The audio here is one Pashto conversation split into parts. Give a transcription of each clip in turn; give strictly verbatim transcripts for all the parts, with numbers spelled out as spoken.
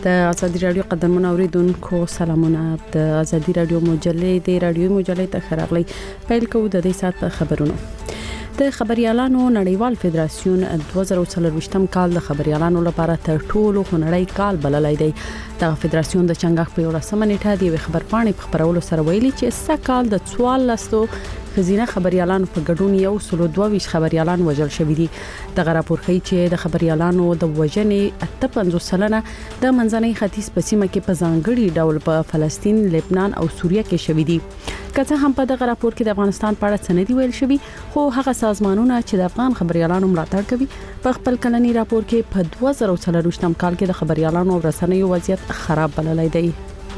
د ازادي رادیو قدرمن اوریدونکو سلامونه. د ازادي رادیو مجلې د رادیو مجلې ته خراغلی پیل کوو د دې سات خبرونو. د خبريالانو نړیوال فدراسیون دوه زره څلرويشتم کال د خبريالانو لپاره تر ټولو خنړی کال بللای دی. د فدراسیون د چنګاخ په ورسمه نیټه دی خبرپاڼې په خبرولو سره ویلي چې سږ کال د څوارلسو خزینه خبريالانو په ګډون یو سلو دوه ویشت خبريالان وژل شوی دي. د غراپور خي چې د خبريالانو د وژنې اته پنځوس سلنه د منځنۍ ختیځ په سیمه کې په ځانګړي ډول په فلسطین، لبنان او سوریه کې شوی دي. که څه هم په دغه راپور کې د افغانستان په اړه څه نه دی ویل شوی، خو هغه سازمانونه چې د افغان خبريالانو ملاتړ کوي په خپل کلنی راپور کې په دوه زره څلرويشتم کال کې د خبريالانو او رسنیو وضعیت خراب بللی دی.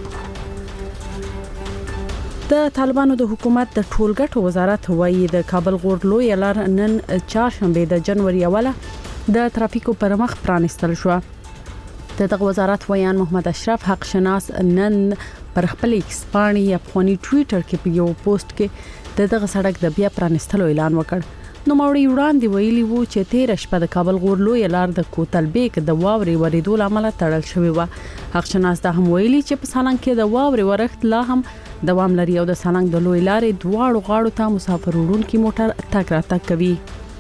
د طالبانو د حکومت د ټولګټو وزارت وایي د کابل غور لوی لار نن چهارشنبه د جنوري اوله د ترافیکو پر مخ پرانستل شو. د دغه وزارت ویان محمد اشرف حق شناس نن پر خپل ایکس باندې افغاني ټوئیټر کې په یو پوسټ کې د دغه سړک د بیا پرانستلو اعلان وکړ. نو موري وړاندې ویلي وو چې تیر شپه د کابل غور لوی لار د کوتل بیک د واوري وریدو لامل تړل شوی و. حق شناس د هم ویلي چې په سالنګ کې د واوري ورښت لا هم دوام لري او د سالنګ د لوی لارې دواړو غاړو ته مسافر وړونکي موټر تګ راتګ کوي.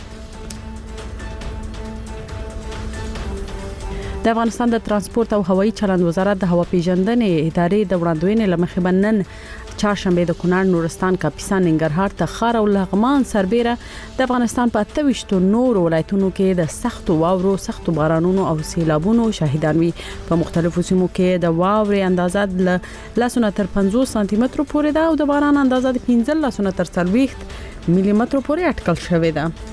د افغانستان د ترانسپورت او هوایي چلند وزارت د هوا پیژندنې ادارې د وړاندوینې لمخې بنن چهارشنبه د کونړ، نورستان، کاپیسا، ننګرهار، تخار او لغمان سربېره د افغانستان په اته ویشت نور ولایتونو کې د سختو واورو، سختو بارانونو او سیلابونو شاهدان وي. په مختلفو سیمو کې د واورې اندازه ل لسونه تر پنځوس سانتي مترو پورې ده او د باران اندازه د پنځه لسونه تر څلوېښت ملي مترو پورې اټکل شوې ده.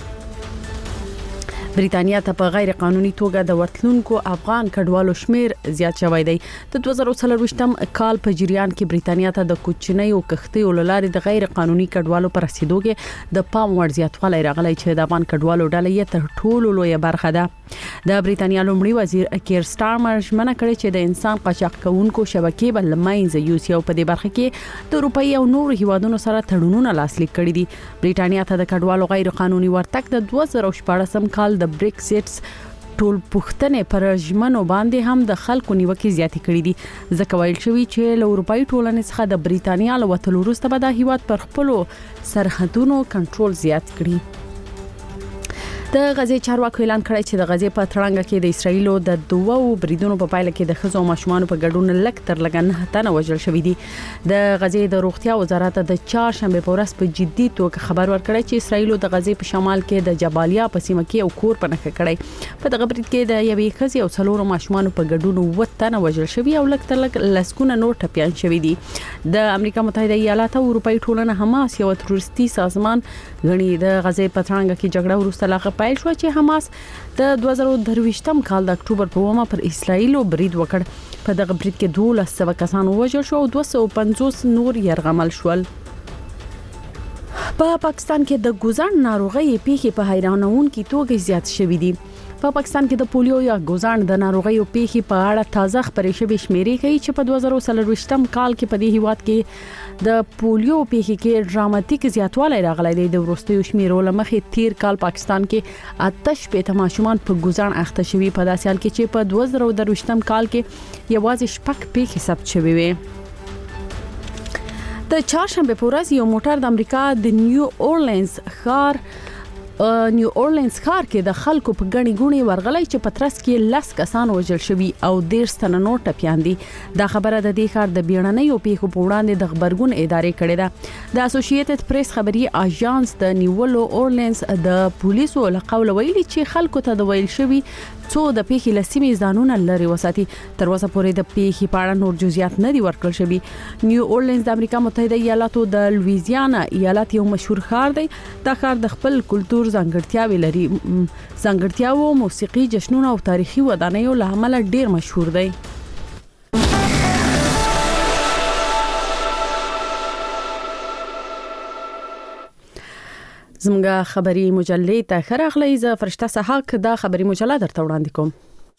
بریتانیا ته په غیر قانوني توګه د ورتلونکو افغان کډوالو شمیر زیات شوی دی. د دوه زره څلرويشتم کال په جریان کې بریتانیا ته د کوچنۍ او کښتۍ لارې د غیر قانوني کډوالو پر رسیدو کې د پام وړ زیاتوالی راغلی چې د افغان کډوالو ډله یې تر ټولو لوی برخه ده. د بریتانیا لومړي وزیر کیر سټارمر ژمنه کړې چې د انسان قاچاق کوونکو شبکې بل لمینځ یوسي او په دې برخه کې د اروپאי او نورو هیوادونو سره تړونونه لاسلیک کړي دي. بریتانیا ته د کډوالو غیر قانوني ورتګ د دوه زره شپږم کال د بریکسټ ټول پښتنې پر ژمنو باندې هم د خلکو نیوکې زیاتې کړې دي. ځکه ویل شوی چې له اروپאי ټولنې څخه د بریتانیا له وتلو وروسته به د هیواد پر خپلو سرحدونو کنټرول زیات کړي. د غزې چارواکو اعلان کړی چې د غزې په تړانګه کې د اسرایلو د دوو بریدونو په پایله کې د خزو او ماشومان په ګډون لک تر لګ نه تنه وژل شوی دي. د غزې د روغتیا وزارت د چهارشنبه په ورځ په جدي توګه خبر ورکړی چې اسرایلو د غزې په شمال کې د جبالیا په سیمه کې یو کور پنهخه کړی. په دغه برید کې د یوې خزې او څلورو ماشومان په ګډون و تنه وژل شوی او لک تر لګ لسکونه نور ټپيان شوی دي. د امریکا متحده ایالات او اروپאי ټولنه حماس یو تروریستي سازمان غني. د غزې په تړانګه کې جګړه وروسته لاغه پیل شو چې حماس د دوه زره درويشتم کال د اکتوبر په اومه پر اسرایل برید وکړ. په دغه برید کې دولس سوه کسان وژل شو او دوه سوه پنځوس نور يرغمل شول. په پاکستان کې د ګوزان ناروغي پیښې په حیرانونکي توګه زیات شوې دي. په پاکستان کې د پولیو یا ګوزان د ناروغي پیښې په اړه تازه خبرې شوې شمیرې کوي چې په دوه زره څلرويشتم کال کې په دې هیواد کې د پولیو پیښې کې ډراماتیک زیاتوالی راغلی دی. د وروستیو شمیرو لمخې تیر کال پاکستان کې آتش په ماشومان په ګوزان اخته شوي، په داسې حال کې چې په دوه زره درويشتم کال کې یوازې شپږ پیښې ثبت شوې وي. د چهارشنبه په ورځ یو موټر د امریکا د نیو اورلینز ښار نیو اورلینز ښار کې د خلکو په غني غوني ورغلای چې پترس کې لس کسان وژل شوي او ډیر ستنه نور ټپيان دي. دا خبره د دې ښار د بیړنۍ پیښو په وړاندې د خبرګون ادارې کړې ده. د اسوسییټډ پریس خبري اژانس د نیو اورلینز د پولیسو له قوله ویلي چې خلکو ته د ویل شوی څو د پیښې لسیمې ځانونه لري وساتي. تر اوسه پورې د پیښې په اړه نور جزئیات نه دي ورکړل شوي. نیو اورلینز د امریکا متحده ایالاتو د لویزیانا ایالت یو مشهور ښار دی. دا ښار د خپل کلتور ځانګړتیاوې لري. ځانګړتیاوو، موسیقي، جشنونه او تاریخي ودانیو له امله ډیر مشهور دی. زموږه خبري مجلې ته خراغلی ز فرشته سحاق دا خبري مجله درته وړاندې کوم.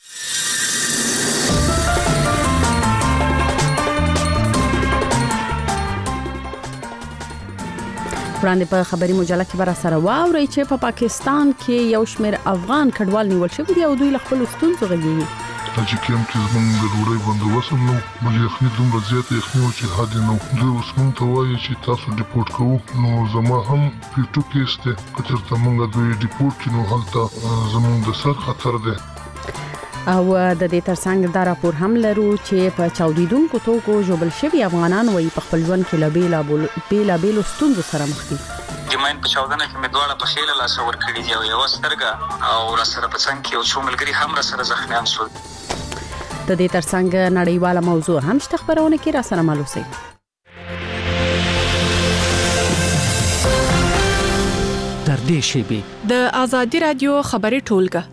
وړاندې په خبري مجله کې بر سره واوري چې په پا پاکستان کې یو شمېر افغان کډوال نیول شوی دی او دوی له خپل ستونزو غږیږي. چې کیم کې زمونږ د ډوډۍ بندوبست هم نو بل یخني دومره زیاته یخني وه چې حد یې نه و. دوی اوس مونږ ته وایي چې تاسو ډیپورټ کوو. نو زما هم پیټو کیس دی، که چېرته مونږ دوی ډیپورټ کړي نو هلته زمونږ د سر خطر دی. او د دې ترڅنګ دا راپور هم لرو چې په چاودیدونکو توکو ژوبل شوي افغانان وایي په خپل ژوند کې له بېلابېلو ستونزو سره مخ دي. د ماین په چاودنه کې مې دواړه پښې له لاسه ورکړي دي او یوه سترګه، او راسره په څنګ کې یو څو ملګري هم راسره زخمیان شول. د دې ترڅنګ نړیواله موضوع هم شته خبرونه کې راسره مل اوسئ. تر دې شیبې د آزادي رادیو خبري ټولګه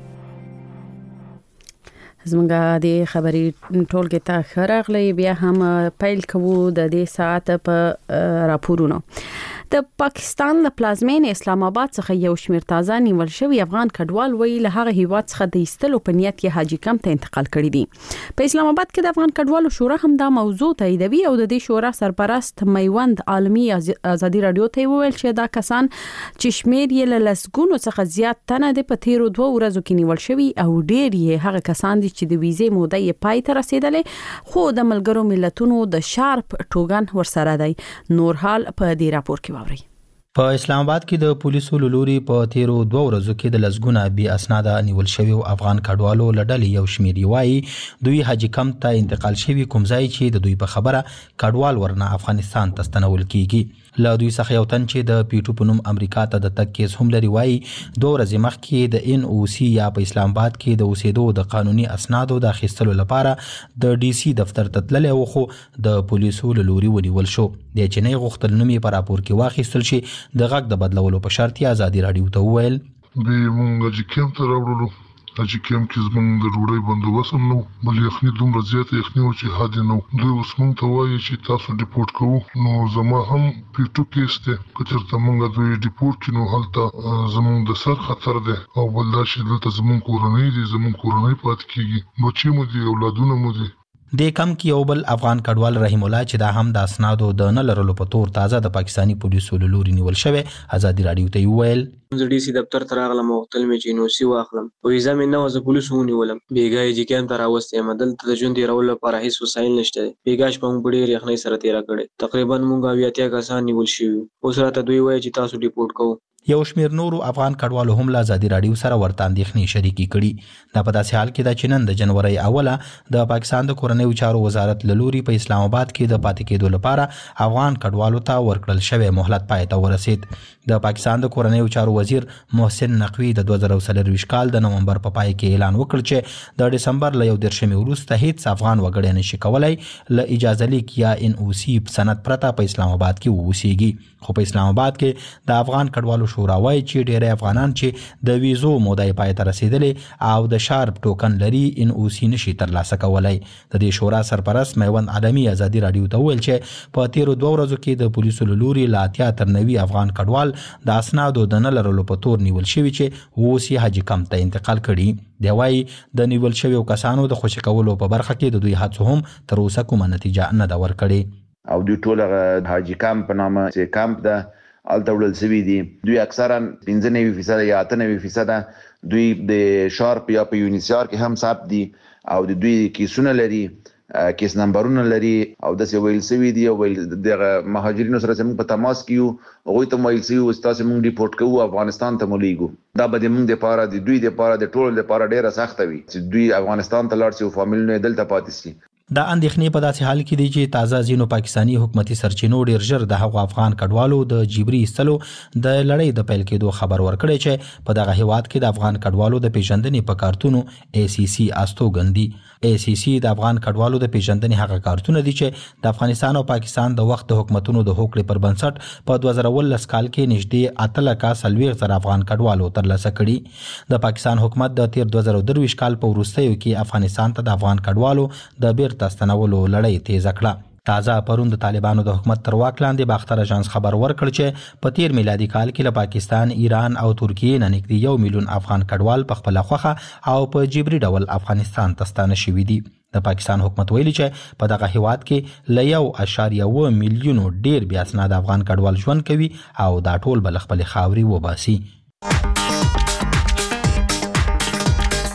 زمونږ د خبري ټولګه ته خراغلی. بیا هم پیل کوو د دې ساعت په راپورونو. د پاکستان د پلازمین اسلام آباد څخه یو شمېر تازه نیول شوی افغان کډوال وی له هغه هیواد څخه د ایستلو په نیت کې حاجی کمپ ته انتقال کړی دي. په اسلام آباد کې د افغان کډوالو شورا هم دا موضوع تاییدوي او د دې شورا سرپرست میوند عالمي آزادي رادیو ته ویل چې دا کسان چې شمېر یې له لسګونو څخه زیات تنه د په تیرو دوه ورځو کې نیول شوی او ډېر یې هغه کسان دي چې د ویزې موده یې پای ته رسیدلې، خو د ملګرو ملتونو د شارپ ټوګن ورسره دی. نور حال په دې راپور کې واورئ. په اسلام آباد کې د پولیسو لوري په تیرو دوه ورځو کې د لسګونه بې اسناده نیول شوی افغان کډوالو لړلې یو شمېر وایي دوی حاجی کمپ ته انتقال شوی کوم ځای چې د دوی په خبره کډوال ورنه افغانستان ته ستنول کیږي. له دوی څخه یو تن چې د پیټو په نوم امریکا ته د تګ کیس هم لري وایي دوه ورځې مخکې د ان او سی یا په اسلام آباد کې د اوسېدو د قانوني اسنادو د اخیستلو لپاره د ډي سي دفتر ته تللی و، خو د پولیسو لوري ونیول شو. د چینی غوښتل نوم یې په راپور کې واخیستل شي. د غږ د بدلولو په شرط یې ازادي رادیو ته وویل به مونږ چې کیم ته راوړلو چې کیم کې زمونږ د ډوډۍ بندوبست هم نو بل یخني دومره زیاته یخني وه چې حد یې نه و. دوی اوس مونږ ته وایي چې تاسو ډیپورټ کوو. نو زما هم پیټو کیس دی، که چېرته مونږ دوی ډیپورټ کړي نو هلته زمونږ د سر خطر دی. او بل دا چې دلته زمونږ کورنۍ دي، زمونږ کورنۍ پاتې کېږي، بچي مو دي، اولادونه مو دي. د کم کې یو بل افغان کډوال رحیم الله چې دا هم د اسنادو د نه لرلو په تور تازه د پاکستانی پولیسو لوري نیول شوی ازادي رادیو ته ویل زه ډي سي دفتر ته راغلم او غوښتل مې چې نو سي واخلم، ویزه مې نه وه، زه پولیسو ونیولم. بېګا یې جي کیم ته راوستی یم. دلته د ژوند تېرولو لپاره هېڅ وسایل نشته دی. بېګا شپه مونږ په ډېرې یخنۍ سره تېره کړې. تقریبا مونږ اویا اتیا کسان نیول شوي وو. اوس راته دوی وایي چې تاسو ډیپورټ کوو. یو شمېر نورو افغان کډوالو هم له ازادي رادیو سره ورته اندېښنې شریکې کړي. دا په داسې حال کې ده چې نن د جنورۍ اوله د پاکستان د کورنیو چارو وزارت له لوري په اسلام آباد کې د پاتې کېدو لپاره افغان کډوالو ته ورکړل شوی مهلت پای ته ورسید. د پاکستان د کورنیو چارو وزیر محسن نقوي د دوه زره څلرویشت کال د نومبر په پای کې اعلان وکړ چې د ډسمبر له یو دېرشمې وروسته هیڅ افغان وګړی نشي کولی له اجازه لیک یا ان او سی سند پرته په اسلام آباد کې واوسیږي. خو په اسلام آباد کې د افغان کډوالو شورا وایي چې ډېری افغانان چې د ویزو موده یې پای ته رسېدلې او د شارپ ټوکن لري ان او سی نشي ترلاسه کولی. د دې شورا سرپرست میوند عالمي ازادي رادیو ته وویل چې په تیرو دوه ورځو کې د پولیسو له لوري له اتیا تر نوي افغان کډوال د اسنادو د نه لرلو په تور نیول شوي چې اوس یې حاجي کمپ ته انتقال کړي. دی وایي د نیول شویو کسانو د خوشي کولو په برخه کې د دوی هڅو هم تر اوسه کومه نتیجه نه ده ورکړې. او دوی ټول حاجي کمپ په نامه چې کمپ ده هلته وړل سوي دي. دوی اکثرا پنځه نوي فیصده یا اته نوي فیصده دوی د شارپ یا په یونیسیار کې هم ثبت دي او د دوی کیسونه لري، کیس نمبرونه لري او داسې ویل سوي دي. او دغه مهاجرینو سره چې موږ په تماس کې یو هغوی ته ویل سوي وو تاسې موږ ډیپورټ کوو افغانستان ته مو لیږو. دا به د موږ دپاره د دوی دپاره د ټولو دپاره ډېره سخته وي چې دوی افغانستان ته لاړ شي او فامیلونه یې دلته پاتې شي. دا اندېښنې په داسې حال کې دي چې تازه ځینو پاکستانی حکومتي سرچینو ډېر ژر د هغو افغان کډوالو د جبري ایستلو د لړۍ د پیل کېدو خبر ورکړی چې په دغه هیواد کې د افغان کډوالو د پیژندنې په کارتونو ای سی سی استوګن دي. ای سی سی د افغان کډوالو د پیژندنې هغه کارتونه دي چې د افغانستان او پاکستان د وخت د حکومتونو د هوکړې پر بنسټ په دوه زره اوولس کال کې نږدې اته لکه څلوېښت زره افغان کډوالو ترلاسه کړي. د پاکستان حکومت د تیر دوه زره درویشت کال په وروستیو کې افغانستان ته د افغان کډوالو د بیرته ستنولو لړۍ تیزه کړه. تازه پرون د طالبانو د حکومت تر واک لاندې باختر اژانس خبر ورکړ چې په تیر میلادي کال کې له پاکستان، ایران او ترکیې نه نږدې یو میلیون افغان کډوال په خپله خوښه او په جبري ډول افغانستان ته ستانه شوي دي. د پاکستان حکومت ویلي چې په دغه هیواد کې له یو اعشاریه اوه میلیونو ډېر بې اسناده افغان کډوال ژوند کوي او دا ټول به له خپلې خاورې وباسي.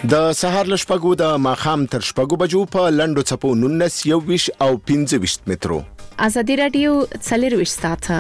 د سهار لشپګو د ماخام تر شپګو بجو په لندو چپو نونس یو ویش او پنځه ویش مترو. آزادي رادیو څلور ویش ساعته.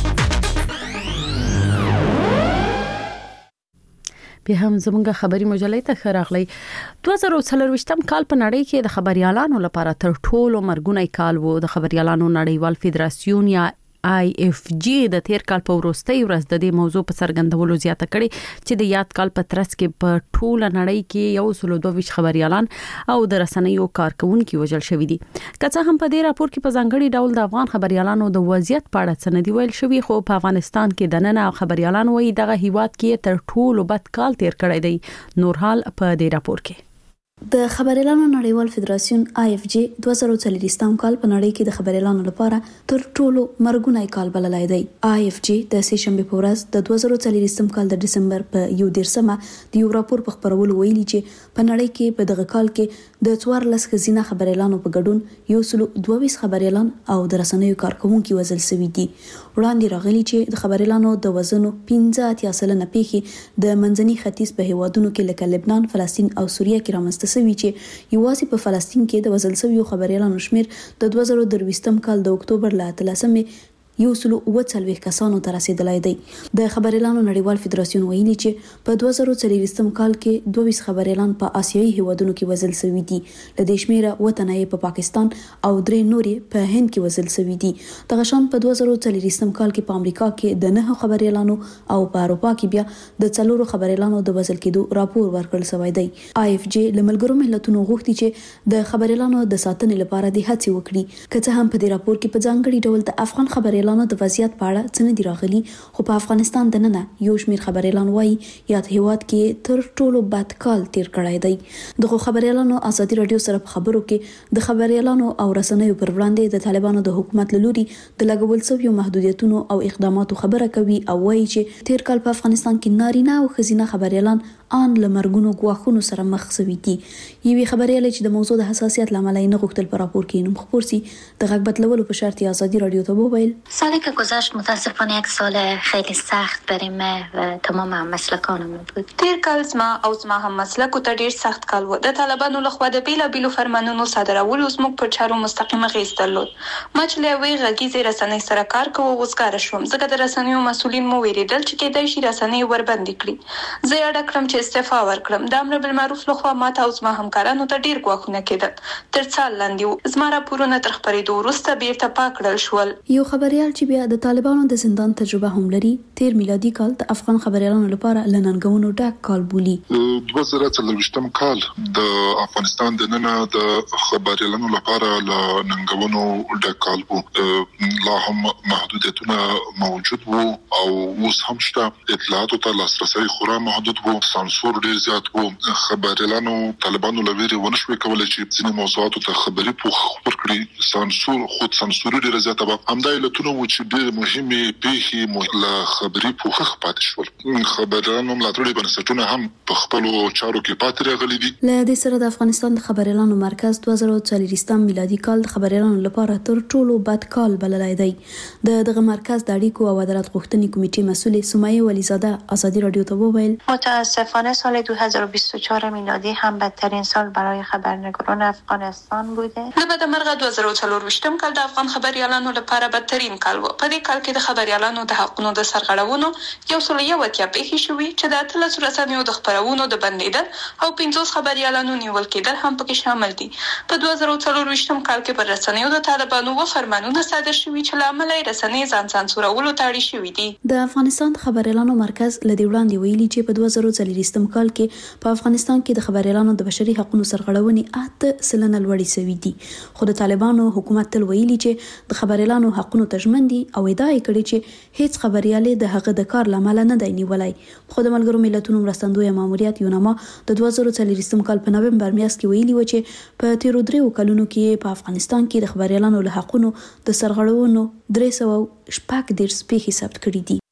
به هم زمونږ خبري مجلې ته خراغلی دوه زره څلور کال په نړۍ کې د خبريالانو لپاره تر ټولو مرګونی کال وو. د خبريالانو نړیوال فدراسیون یا آی اف جی د تیر کال په وروستۍ ورځ د دې موضوع په څرګندولو زیاته کړي چې د یاد کال په ترڅ کې په ټوله نړۍ کې یو سل دوه ویشت خبريالان او د رسنیو کارکونکو وژل شوې دي. که څه هم په دې راپور کې په ځانګړي ډول د افغان خبريالانو د وضعیت په اړه څه نه دی ویل شوی، خو په افغانستان کې د نن خبريالان وایي دغه هیواد کې تر ټولو بد کال تیر کړی دی. نورحال په دې راپور کې د خبريالانو نړیوال فدراسیون آی اف جی دوه زره څلور کال په نړۍ کې د خبريالانو لپاره تر ټولو مرګونی کال بللای دی. آی اف جی د سه شنبه په ورځ د دوه زره څلور کال د دسمبر په یو دیرشمه د یو راپور په خبرولو ویلي چې په نړۍ کې په دغه کال کې د څوارلس خزینه خبريالانو په ګډون یو سل دوه ویشت خبريالان او د رسنیو کارکونکو وژل شوي دي. وړاندې راغلي چې د خبريالانو د وزن پنځه اتیا سلنه پیخي د منځني ختیځ په هیوادونو کې لکه لبنان، فلسطین او سوریه کې رامنځته سوي چې یوازې په فلسطین کې د وژل شویو خبريالانو شمیر د دوه زره درویشتم کال د اکتوبر له اتلسمې یو سل اوه څلوېښت کسانو ته رسیدلی دی. د خبريالانو نړیوال فدراسیون ویلي چې په دوه زره څلور کال کې دوه ویشت خبريالان په آسیایي هیوادونو کې وژل شوي دي. له دې شمیره اوه تنه په پاکستان او درې نورې په هند کې وژل شوي دي. دغه شان په دوه زره څلور کال کې په امریکا کې د نه خبريالانو او په اروپا کې بیا د څلورو خبريالانو د وژل کېدو راپور ورکړل شوی دی. آی اف جی له ملګرو ملتونو غوښتي چې د خبريالانو د ساتنې لپاره د هڅې وکړي. که څه هم په دې راپور کې په ځانګړي ډول د افغان خبريالانو د وضعیت په اړه څه نه دی راغلي، خو په افغانستان د ننه یو شمیر خبريالان وایي یاد هیواد کې تر ټولو بد کال تیر کړی دی. دغه خبريالانو ازادي رادیو سره په خبرو کې د خبريالانو او رسنیو پر وړاندې د طالبانو د حکومت لوري د لګول شویو محدودیتونو او اقداماتو خبره کوي او وایي چې تیر کال په افغانستان کې نارینه او ښځینه خبريالان ان لمرګونو غواخونو سره مخ شوي دي. یوې خبريالې چې د موضوع د حساسیت لامل نه غوښتل پر راپور کې نوم خپور سي د غږ بدلولو په شرط ازادي رادیو ته وویل سالی که گذشت متاسفانه یک سال خیلی سخت برای من و تمام هممسلکانم بود. تیر کال زما او زما هممسلکو ته ډیر سخت کال و. د طالبانو لخوا د بیلابیلو فرمانونو صادرولو زموږ پر چارو مستقیم اغیز درلود. ما چې له یوې غږیزې رسنۍ سره کار کوو وزګاره شوم ځکه د رسنیو مسؤلین مو ویریدل چې کېدای شي رسنۍ وربندې کړي. زه یې اډه کړم چې استعفا ورکړم. د امر بالمعروف لخوا ماته او زما همکارانو ته ډیر ګواښونه کېدل. تر څال لاندې زما راپورونه تر خپرېدو وروسته بیرته پاک کړل شول. یو خبريال چې بیا د طالبانو د زندان تجربه هم لري تیر میلادي کال د افغان خبريالانو لپاره لننګونو ډک کال بولی. دوه زره څلور کال د افغانستان د نن د خبريالانو لپاره لننګونو ډک کال وو. لا هم محدودیتونه موجود وو او اوس هم شته. اطلاعاتو ته لاسرسي خورا محدود وو. سانسور ډیر زیات وو. خبريالانو طالبانو لویري ونشوي کولای چې ځینې موضوعاتو ته خبري پوښ خبر کړي. سانسور خود سانسور ډیر زیات و. همدا علتونه و چې ډیر مهمه پیخي مولا خبري پوښ پاتې شول. خبريالانو ملاتړي بنسټونه هم په خپل چارو کې پاتې راغلي دي. له دې سره د افغانستان د خبريالانو مرکز دوه زره څلور میلادي کال د خبريالانو لپاره تر ټولو بد کال بللای دی. د دغه مرکز د اړیکو او عدالت غوښتنې کمیټې مسؤل سمیه ولیزاده ازادي رادیو ته وویل متاسفانه سال دو هزار و بیست و چهار میلادی هم بدترین سال برای خبرنگاران افغانستان بوده. د بد مرغه دوه زره څلور کال د افغان خبريالانو لپاره بدترین کال و. په دې کال کې د خبريالانو د حقونو د سرغړونو یو سل یو اتیا پیښې شوې چې د اتلس رسنیو د خبرونو د بندیدل او پنځوس خبريالانو نیول کېدل هم پکې شامل دي. په دوه زره څلور کال کې پر رسنیو د طالبانو و فرمانونه صادر شوي چې لامل یې رسنۍ ځان سانسورولو ته اړ شوي دي. د افغانستان خبريالانو مرکز لدی وړاندې ویلي چې په دوه زره څلور کال کې په افغانستان کې د خبريالانو د بشري حقوقو سرغړونې اته سلنه لوړې شوې دي. خو د طالبانو حکومت تل ویلي چې د خبريالانو حقوقو تضمین دي او ادعا یې کړې چې هیڅ خبريالي د هغه د کار لامل نه دی نیولای. خو د ملګرو ملتونو مرستندوی ماموریت یوناما د دوه زره څلور کال په نومبر میاشت کې ویلي و چې په تیرو درې کلونو کې په افغانستان کې د خبريالانو له حقوقو د سرغړونو درې سوه شپږ دېرش پیښې ثبت کړې دي.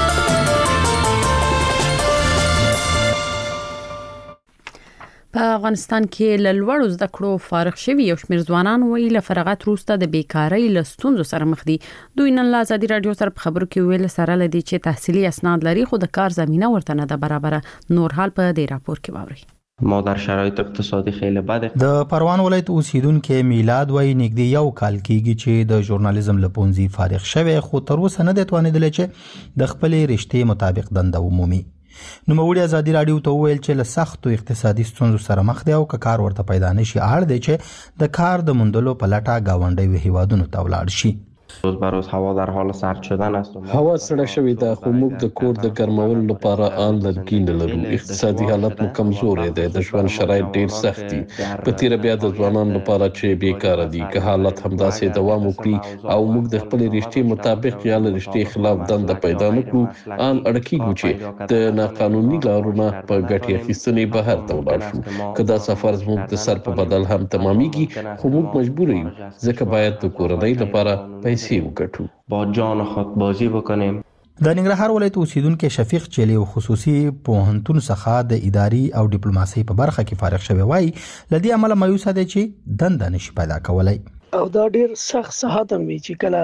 په افغانستان کې له لوړو زده کړو فارغ شوي یو شمېر ځوانان وایي له فراغت وروسته د بیکارۍ له ستونزو سره مخ دي. دوی نن له ازادي رادیو سره په خبرو کې ویل سره لدی چې تحصیلي اسناد لري خو د کار زمينه ورته نه ده برابره. نور حال په دې راپور کې واوري. د افغانستان خبريالانو مرکز دوه زره څلور کال په نړۍ کې د خبريالانو لپاره تر ټولو بد کال بللای دی. د دغه مرکز د اړیکو او عدالت غوښتنې کمیټې مسؤل سمیه ولیزاده ازادي رادیو ته وویل متاسفانه سال دو هزار و بیست و چهار میلادی هم بدترین سال برای خبرنگاران افغانستان بود. ما در شرایط اقتصادی خیلی بده. د پروان ولایت اوسیدونکو میلاد وای نږدې یو کال کېږي چې د ژورنالیزم له پونځي فارغ شوی، خو تر اوسه نه دی توانېدلی چې د خپلې رشتې مطابق دنده ومومي. نوموړي ازادي راډیو ته وویل چې له سختو اقتصادي ستونزو سره مخ دی او که کار ورته پیدا نشي اړ دی چې د کار د موندلو په لټه ګاونډیو هیوادونو ته ولاړ شي. روز به روز هوا در حال سرد شدن است. هوا سړه شوې ده خو موږ د کور د ګرمولو لپاره آن لرګي نه لرو. اقتصادي حالت مو کمزوری دی، د ژوند شرایط ډیر سخت دي. په تیره بیا د ځوانانو لپاره چې بیکاره دي، که حالت همداسې دوام وکړي او موږ د خپلې رشتې مطابق یا له رشتې خلاف دنده پیدا نه کړو، آن اړ کېږو چې د ناقانوني لارو نه په ګټې اخیستنې بهر ته ولاړ شو. که دا سفر زموږ د سر په بدل هم تمامیږي، خو موږ مجبور یو ځکه باید د کورنۍ لپاره پیسې وګټو. با جان خود بازی بکنیم. د ننګرهار ولایت اوسیدونکو شفیق چيلي او خصوصي پوهنتون څخه د اداري او ډیپلوماسي په برخه کې فارغ شوی وای، لدی عمل مایوس دی چې دنده نشي پیدا کولای. او دا ډیر سخت ساعت هم چې کله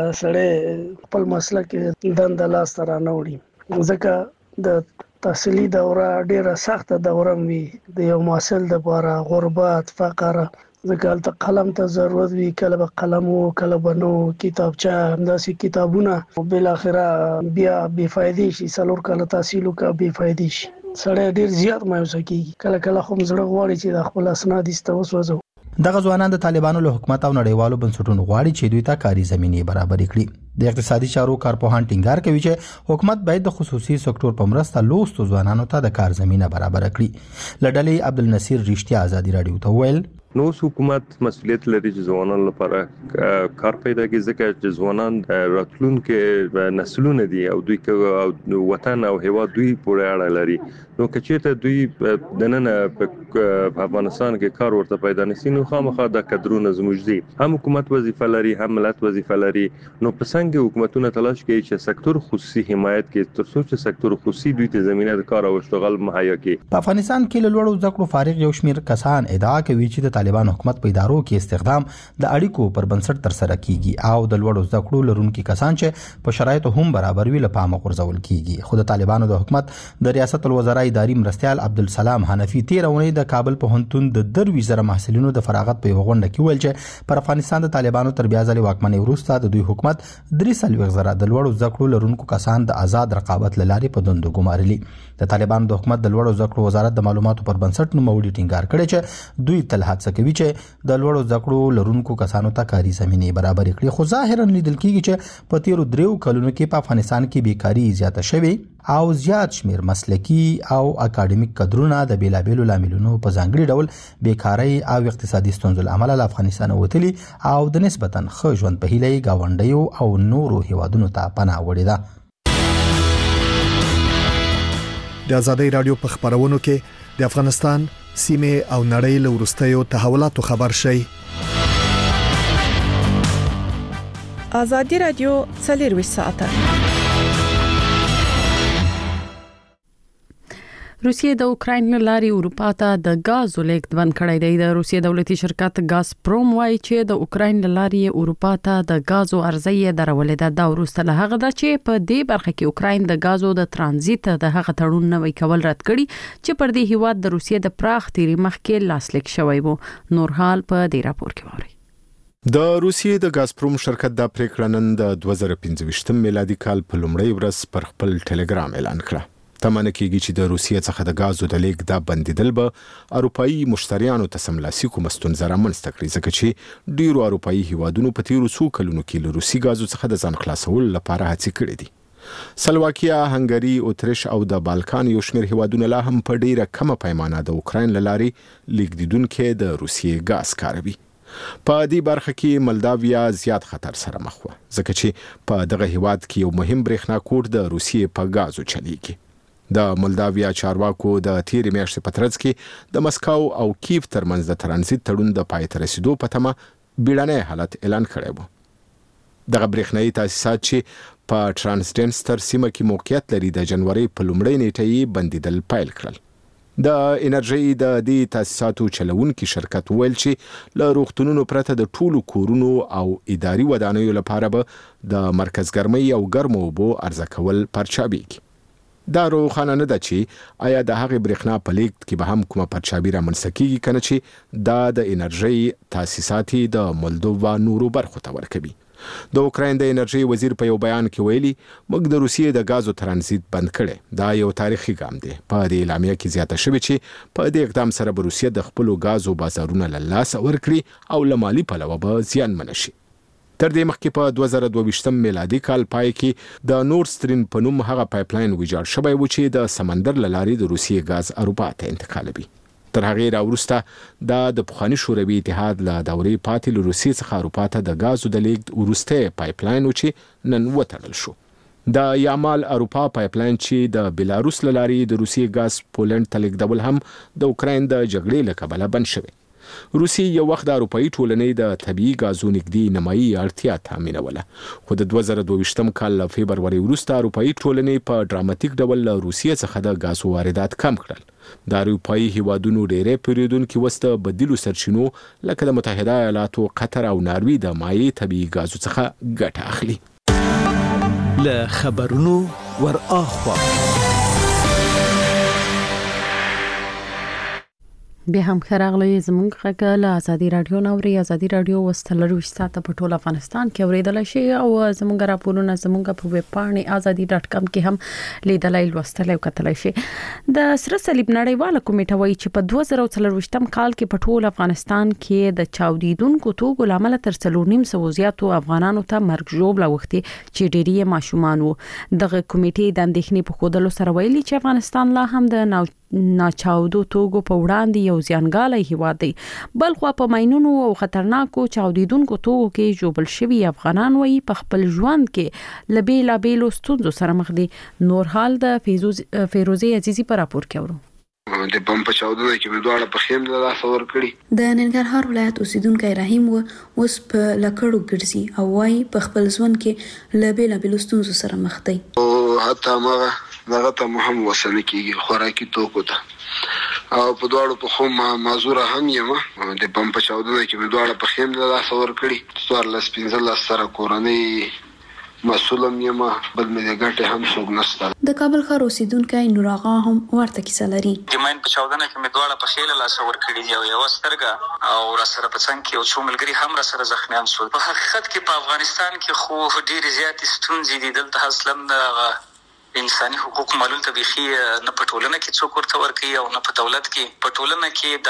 سړی خپل مسلک دنده لاس تر نه وړي، ځکه د تحصیلي دوره ډیره سخت دوره وي د یو محصل لپاره، غربت، فقر، ځکه هلته قلم ته ضرورت وي، کله به قلم و کله به نو، کتابچه همداسې کتابونه، بل اخره بیا بې فایدې شي، څلور کاله تحصیل وکړه بې فایدې شي، سړی ډیر زیات مایوسه کېږي. کله کله خو زړه غواړي چې د خپل اسناد ایسته وسوځو. دغه ځوانان د طالبانو له حکومت او نړیوالو بنسټونو غواړي چې دوی ته کاري زمینې برابر کړي. د اقتصادي چارو کارپوهان ټینګار کوي چې حکومت باید د خصوصي سکتور په مرسته لوستو ځوانانو ته د کار زمینه برابر کړي. لډلې عبدالنصیر رښتیا ازادي راډیو ته ویل نو حکومت مسؤلیت لري چې ځوانانو لپاره کار پیدا کړي، ځکه چې ځوانان راتلونکي نسلونه دي او دوی او وطن او هیواد دوی پورې اړه لري. نو که چېرته دوی د نن په افغانستان کې کار ورته پیدا نشي، نو خامخا د کډرونه زموږ دي. هم حکومت وظیفه لري، هم ملت وظیفه لري. نو په څنګه حکومتونه تلاش کوي چې سکتور خصوصي حمایت کوي، تر څو چې سکتور خصوصي دوی ته زمينه د کار او اشتغال مهیا کړي. په افغانستان کې له لوړو زده کړو فارغ یو شمېر کسان ادعا کوي چې د طالبان حکومت په ادارو کې استخدام د اړیکو پر بنسټ تر سره کیږي او د لوړو زده کړو لرونکي کسان چې په شرایطو هم برابر وي له پامه غورځول کیږي. خو د طالبانو د حکومت د ریاست الوزرا اداري مرستيال عبدالسلام حنفي تیر اونۍ د کابل پوهنتون د دروي زره محصلینو د فراغت په غونډه کې ویل چې پر افغانستان د طالبانو تر بیا ځلې واکمنۍ وروسته د دوی حکومت درې سلويغ زره د لوړو زده کړو لرونکو کسان د آزاد رقابت لارې په دندو ګمارلي. د طالبانو د حکومت د لوړو زده کړو وزارت د معلوماتو پر بنسټ نوموړي ټینګار کړی چې دوی تل هڅه کوي چې د لوړو زده کړو لرونکو کسانو ته کاري زمینې برابر کړي. خو ظاهرا لیدل کېږي چې په تیرو دریو کلونو کې په افغانستان کې بیکاری زیاته شوې او زیات شمیر مسلکی او اکاډمیک کډرونه د بیلابېلو لاملونو په ځانګړي ډول بیکاری او اقتصادي ستونزو له امله له افغانستان وتلي او د نسبتا ښه ژوند په هیله گاونډیو او نورو هیوادونو ته پناه وړي ده. د ازادي رادیو په خبرونو کې د افغانستان سیمه او نړۍ له ورستیو تحولاتو خبر شي. ازادي رادیو څلور ساعته. روسیې د اوکراین لارې اروپا ته د غازو لیږد بند کړی دی. د روسیې دولتي شرکت غازپروم وايي چې د اوکراین لارې اروپا ته د غازو ارزیه درولې ده. دا وروسته له هغه ده چې په دې برخه کې اوکراین د غازو د ترانزیت د هغه تړون نوي کول رد کړي چې پر دې هیواد د روسیې د پراخ تیری مخکې لاسلیک شوی وو. نور حال په دې راپور کې ووري. د روسیې د غازپروم شرکت د پریکړه نن د دوه زره پنځه میلادي کال په لومړۍ ورځ پر خپل ټلګرام اعلان کړ. تمنه کېږي چې د روسیې څخه د غازو د لیک د بندیدل به اروپאי مشتریانو ته سملاسي کوم ستونزه رامنځته کړي، ځکه چې ډیرو اروپאי هیوادونو په تیرو څو کلونو کې له روسي غازو څخه د ځان خلاصول لپاره هڅې کړې دي. سلواکیا، هنګری، اتریش او د بالکان یو شمېر هیوادونه لا هم په ډیره کمه پیمانه د اوکراین لارې لیکدیدونکو د روسیې غاز کاروي. په دې برخه کې مولداویا زیات خطر سره مخ و، ځکه چې په دغه هیواد کې یو مهم برېښنا کوډ د روسیې په غازو چلیږي. د مولداویا چارواکو د تیرې میاشتې په ترڅ کې د مسکو او کیف ترمنځ د ترانزیت تړون د پای ته رسیدو په تمه بیړنی حالت اعلان کړی و. دغه برېښنايي تاسیسات چې په ترانسډنستر سیمه کې موقعیت لري د جنوري په لومړۍ نیټه یې بندیدل پیل کړل. د انرژي د دې تاسیساتو چلوونکي شرکت ویل چې له روغتونونو پرته د ټولو کورونو او اداري ودانیو لپاره به د مرکز ګرمۍ او ګرمو اوبو عرضه کول پرچابېږي. دا روښانه نه ده چې آیا د هغې برېښنا په لیږد کې به هم کومه پرچابي رامنځته کیږي کنه چې دا د انرژۍ تاسیسات د مولدووا نورو برخو ته ورکوي. د اوکراین د انرژي وزیر په یو بیان کې ویلي موږ د روسیې د غازو ترانزیت بند کړي. دا یو تاریخي ګام دی. په دې اعلامیه کې زیاته شوې چې په دې اقدام سره به روسیه د خپل غازو بازارونه له لاسه ورکړي او له مالي پلوه به زیانمن شي. تر دې مخکې په دوه زره دوه ویشت میلادي کال پای کې د نورد ستریم په نوم هغه پایپلاین ویجاړ شوی و چې د سمندر له لارې د روسیې غاز اروپا ته انتقالوي. تر هغې راوروسته دا د پخواني شوروي اتحاد له دورې پاتې له روسیې څخه اروپا ته د غازو د لیږد وروستی پایپلاین و چې نن وتړل شو. د یامال اروپا پایپلاین چې د بیلاروس له لارې د روسیې غاز پولند ته لیږدول هم د اوکراین د جګړې له کبله بند شوی. روسیې یو وخت د اروپایي ټولنې د طبیعي غازو نږدې نیمایي اړتیا تامینوله، خو د دوه زره دوه ویشتم کال له فبروري وروسته اروپایي ټولنې په ډراماتیک ډول له روسیې څخه د غازو واردات کم کړل. د اروپایي هیوادونو ډېری پیریدونکي اوس د بدیلو سرچینو لکه د متحده ایالاتو، قطر او ناروې د مایع طبیعي غازو څخه ګټه اخلي. له خبرونو ور اخوا بیا هم خراغلی زمونږ غږ له ازادي رادیو نوري ازادي رادیو وستلروي ساته په ټول افغانستان کې اوریدل شي او زمونږ راپورونه زمونږ په ویب پاڼې ازادي ډاټ کام کې هم لیدلای لوستلای او کتلای شي. د سره صلیب نړیواله کمیټه وایي چې په دوه زره څلرويشتم کال کې په ټول افغانستان کې د چاودیدونکو توغو لامل تر څلور نیم سو زیاتو افغانانو ته مرګ ژوبله وختي چې ډېری ماشومان وو. دغه کمیټې د اندېښنې په خوده سره ویلي چې افغانستان لا هم د ناو ناچاودو توغو په وړاندې یو ځانګړی هیواد دی. بل خو په ماينونو او خطرناکو چاودیدونکو توغو کې جوړل شوی افغانان وایي په خپل ژوند کې لبی لابېلو ستونزو سره مخ دي. نور حال د فیروزي عزیزي پر راپور کوي. د بم په چاودنه کې به دواړه په خیم له لاسه ورکړي. د ننګرهار ولایت اوسیدونکو رحیم و اوس په لکړو ګرځي او وايي په خپل ژوند کې لبی لابېلو ستونزو سره مخ دی. او حتی ما دغه ته مهم وسنه کېږي خوراکي توکو ته او په دواړو په خو ما معذوره هم یم. د بم په چاودنه کې به دواړه په خیم له لاسه ورکړي. څوارلس پنځلس سره کورنۍ مسولم یم، بل مې د ګټه هم څوک نشته. د کابل ښار اوسیدونکو نور آغا هم ورته کیسه لري. د ماین په چاودنه کې مې دواړه په خیل لاس ورکړي دي او یو سترګه او را سره په څنګ کې یو څو ملګری هم را سره زخمیان شول. په حقیقت کې په افغانستان کې خو ډېر زیات ستونزې دي. دلته اصلا د انساني حقوق معلوم ته بيخي نه په ټولنه کې څوک ورته ورکوي او نه په دولت کې. په ټولنه کې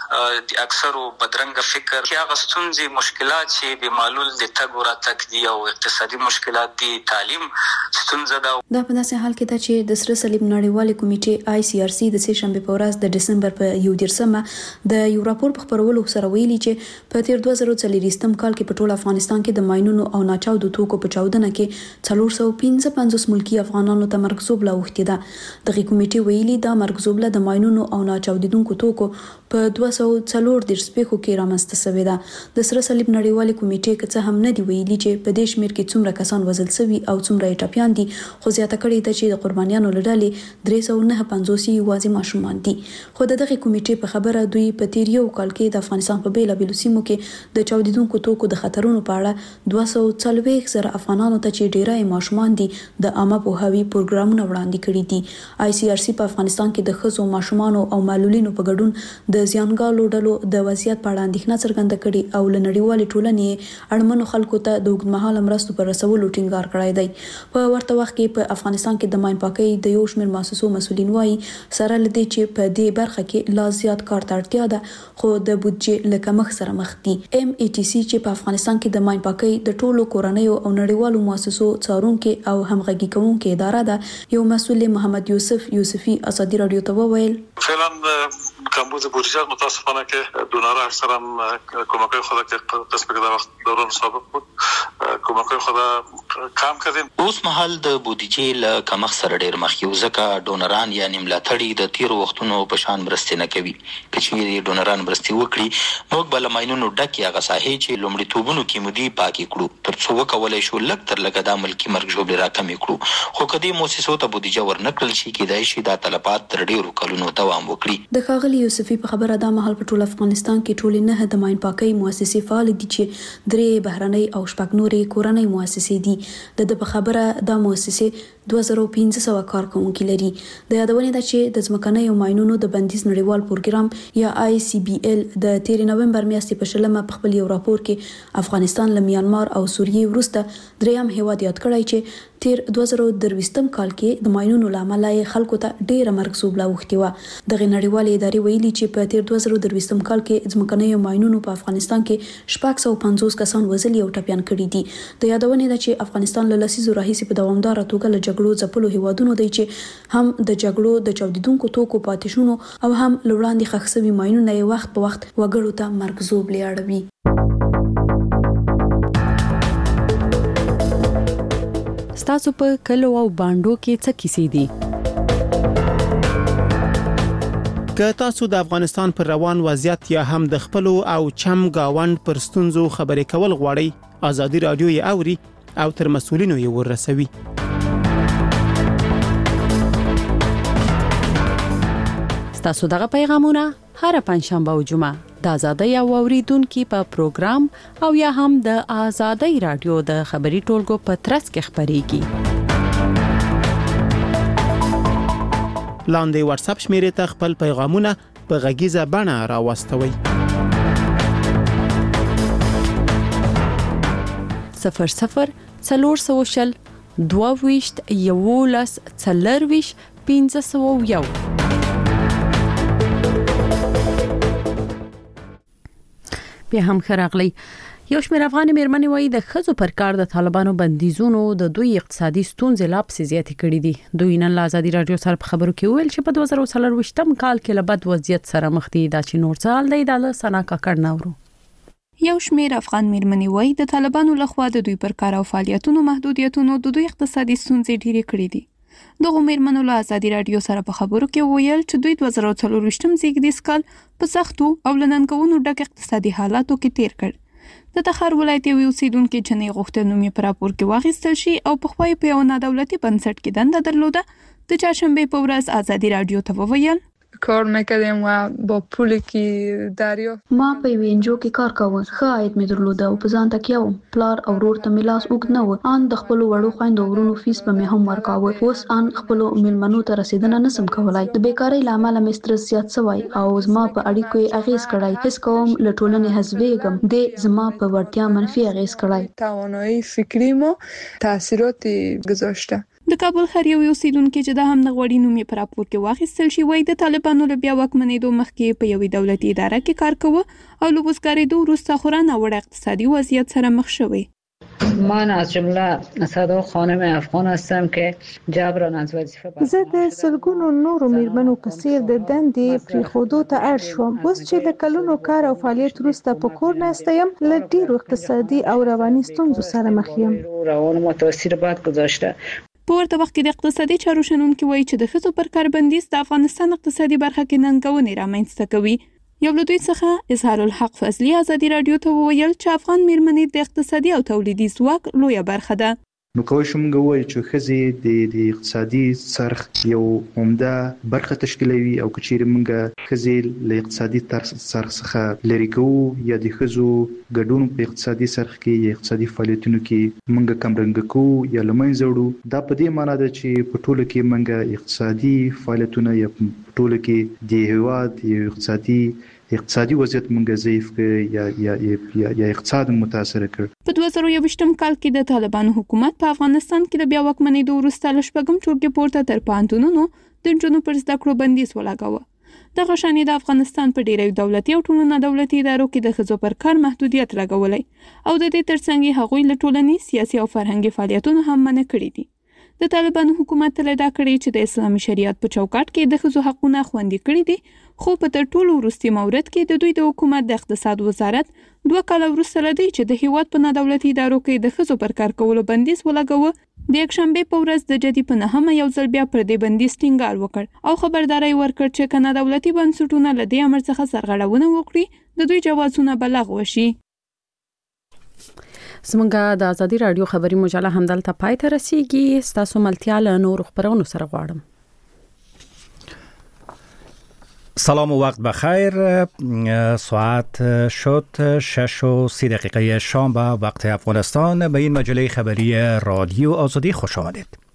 د اکثرو بدرنګ فکر کې هغه ستونزې مشکلات چې به معلول د تګ وراتګ دي او اقتصادي مشکلات دي، تعلیم ستونزه ده. دا په داسې حال کې ده چې د سره صلیب نړیوالې کمیټې آی سی آر سی د سه شنبه په ورځ د دسمبر په یو دیرشمه د یو راپور په خبرولو سره ویلي چې په تیر دوه زره څلورويشتم کال کې په ټول افغانستان کې د ماينونو او ناچاودو توکو په چاودنه کې څلور سوه پنځه پنځوس ملکی افغانانو ته مرګ زوبله وختي ده. دغه کمیټې ویلي دا مرګ زوبله د ماينونو او ناچاودیدونکو توکو په دوه سوه څلور دیرش پیښو کې رامنځته شوې ده. د سره صلیب نړیوالې کمیټې که څه هم نه دی ویلي چې په دې شمیر کې څومره کسان وژل شوي او څومره یې ټپیان دي، خو زیاته کړې ده چې د قربانیانو له ډلې درې سوه نهه پنځوس یوازې ماشومان دي. خو د دغه کمیټې په خبره دوی په تیر یو کال کې د افغانستان په بیلابېلو سیمو کې د چاودیدونکو توکو د خطرونو په اړه دوه سوه څلوېښت زره افغانانو ته چې ډېری ماشومان دي د عامه پوهاوي پروګرامونه وړاندې کړي دي. آی سی آر سی په افغانستان کې د ښځو، ماشومانو او معلولینو په ګډون د زیانګالو ډلو د وضعیت په اړه اندېښنه څرګنده کړې او له نړیوالې ټولنې اړمنو خلکو ته د اوږدمهاله مرستو پر رسولو ټینګار کړی دی. په ورته وخت کې په افغانستان کې د ماین پاکۍ د یو شمېر مؤسسو مسؤلین وایي سره له دې چې په دې برخه کې لا زیات کار ته اړتیا ده، خو د بودجې له کمښت سره مخ دي. ایم ای ټي سی چې په افغانستان کې د ماین پاکۍ د ټولو کورنیو او نړیوالو مؤسسو څارونکي او همغږي کوونکي اداره ده، یو مسؤل محمد یوسف یوسفي ازادي رادیو ته وویل فعلا کمبود بودجه متاسفانه که دونرها اکثرا کمک‌های خود که قسم که در وقت دوران سابق بود کمک‌های خود کم کردیم. اوس مهال د بودجې له کمښت سره ډېر مخ یو، ځکه ډونران یعنې ملاتړي د تیرو وختونو په شان مرستې نه کوي. که چیرې ډونران مرستې وکړي موږ به له ماینونو ډکې هغه ساحې چې لومړیتوبونو کې مو دي پاکې کړو، تر څو وکولی شو لږ تر لږه دا ملکي مرګ ژوبلې راکمې کړو. خو که دې مؤسسو ته بودجه ورنکړل شي کېدای شي دا تلفات تر ډېرو کلونو دوام وکړي. د ښاغلي یوسفي په خبره دا مهال په ټول افغانستان کې ټول نه د ماین پاکي مؤسسې فعال دي چې درې بهرنۍ او شپږ نورې کورنۍ مؤسسې دي. د په خبره دا مؤسسې دوه زره پنځه سوه کارکونکي لري. د یادونې ده چې د ځمکنیو ماینونو د بندیز نړیوال پروګرام یا آی سی بي ال د تیر نومبر میاشتې په شلمه په خپل یو راپور کې افغانستان له میانمار او سوریې وروسته دریم هیواد یاد کړی چې تیر دوه زره درویشتم کال کې د ماینونو لامل یې خلکو ته ډیره مرګ سوبله وختي و. دغه نړیوالې ادارې ویلي چې په تیر دوه زره درویشتم کال کې ځمکنیو ماینونو په افغانستان کې شپږ سوه پنځوس کسان وژلي او ټپیان کړي دي. د یادونې ده چې افغانستان له لسیزو راهیسې په دوامداره توګه له جګړو ځپلو هیوادونو دی چې هم د جګړو د چاودیدونکو توکو پاتې شونو او هم له وړاندې ښخ شوي ماینونه یې وخت په وخت وګړو ته مرګ ژوبلې اړوي. ستاسو په کلو او بانډو کې څه کیسې دي؟ که تاسو د افغانستان پر روان وضعیت یا هم د خپلو او چم گاوند پر ستونزو خبرې کول غواړئ، آزادي رادیو یې اوري او تر مسؤلینو یې ورسوي. ستاسو دغه پیغامونه هر پنځشنبه او جمعه د آزادۍ او اوریدونکو په پروګرام او یا هم د آزادۍ رادیو د خبري ټولګو په ترڅ کې خبريږي. لاندې واتس اپ شمیرې ته خپل پیغامونه په غږیزه بڼه راوستوئ. صفر صفر څلور سوه شل دوه ویشت یولس څلرویشت پنځه سوه یو. بیا هم خراغلی یو شمېر افغان میرمنې وایي د ښځو پر کار د طالبانو بندیزونو د دوی اقتصادي ستونزې لا پسې زیاتې کړې دي. دوی نن له آزادي رادیو سره په خبرو کې ویل چې په دوه زره څلرویشتم کال کې له بد وضعیت سره مخ دي. دا چې نور څه حال دی دا له سنا کاکړ نه اورو. یو شمېر افغان میرمنې وایي د طالبانو لخوا د دوی پر کار او فعالیتونو محدودیتونو د دوی اقتصادي ستونزې ډېرې کړې دي. دغه میرمنو له آزادي رادیو سره په خبرو کې ویل چې دوی دوه زره څلرویشتم زیږدیز کال په سختو او له ننګونو ډک اقتصادي حالاتو کې تیر کړ. د تخار ولایت یو اوسیدونکو جنې غوښتل نوم یې په راپور کې واخیستل شي او په خپل په یو نادولتي بنسټ کې دنده درلوده. د چهارشنبه په ورځ آزادي رادیو ته وویل کار میکردیم و با پولی که دریافت ما په وینجو کې کار کاوه، ښه عاید مې درلوده او په ځان تکیه وم. پلار او ورور ته مې لاس اوږد نه و. ان د خپلو وړو خویندو ورونو فیس به مې هم ورکاوه. اوس ان خپلو میلمنو ته رسیدنه نسم کولای. د بیکارۍ له امله مې سترس زیات شوی او زما په اړیکو یې اغیز کړی. حس کوم له ټولنې حذفېږم. د زما په وړتیا منفي اغیز کړی. توانایی فکریمو تاثیرات گذاشته. د کابل ښار یو اوسیدونکو چې د هم نغوړی نوم یې په راپور کې واخیستل شي وایي د طالبانو له بیا واکمنېدو مخکې په یوې دولتي اداره کې کار کوه او له وزګارېدو وروسته خورا ناوړه اقتصادي وضعیت سره مخ شوی. من از جمله صدا خانم افغان هستم که جبران از وظیفه زه د سلګونو نورو میرمنو په څیر د دندې پریښودو ته اړ شوم. اوس چې د کلونو کار او فعالیت وروسته په کور ناسته یم له ډیرو اقتصادي او رواني ستونزو سره مخ یم. روان متاثر بد گذاشته. په ورته وخت کې د اقتصادي چارو شنونکي وایي چې د ښځو پر کار بندیز د افغانستان اقتصادي برخه کې ننګونې رامنځته کوي. یو له دوی څخه اظهار الحق فضلي آزادي رادیو ته وویل چې افغان میرمنې د اقتصادي او تولیدي ځواک لویه برخه ده. نو کوم شوم غوي چې ښځې د د اقتصادي څرخ یو عمده برخه تشکیلوي او کچېر مونږه ښځې له اقتصادي څرخ څخه لري کوو یا د ښځو ګډون په اقتصادي څرخ کې یا اقتصادي فعالیتونو کې مونږه کمرنګ کوو یا لمنځه وړو. دا په دې معنی ده چې په ټوله کې مونږه اقتصادي فعالیتونه یا په ټوله کې د هیواد یو اقتصادي اقتصادي وضعیت مونږه ضعیف کړ یا یا یا یا اقتصاد متاثر کړ. په دوه زره یوویشتم کال کې د طالبانو حکومت په افغانستان کې د بیا واکمنېدو وروسته له شپږم ټولګې پورته تر پوهنتونونو د نجونو پر زده کړو بندیز ولګاوه. دغه شانې د افغانستان په ډیری دولتي او ټولو نادولتي ادارو کې د ښځو پر کار محدودیت لګولی او د دې ترڅنګ هغوی له ټولنیز، سیاسي او فرهنګي فعالیتونو هم منع کړي دي. د طالبانو حکومت تلدا کړی چې د اسلامي شریعت په چوکاټ کې د ښځو حقونه خوندي کړي دي، خو په تر ټولو وروستي مورد کې د دوی د حکومت د اقتصاد وزارت دوه کاله وروسته لدی چې د هیواد په نادولتي ادارو کې د ښځو پر کار کولو بندیز ولګاوه. د یکشنبه په ورځ د جدي په نهمه یو ځل بیا پر دې بندیز ټینګار وکړ او خبرداري ورکړ چې کنا دولتي بنسټونه له دې امر څخه سرغړونه وکړي د دوی جوازونه بلغ وشي. زمونږه د آزادي رادیو خبري مجله همدلته پای ته رسیږي. ستاسو ملتیا له نور خبرونو سره غواړم. سلام و وقت بخیر. ساعت شد شش و سی دقیقه شام به وقت افغانستان. به این مجله خبری رادیو آزادی خوش آمدید.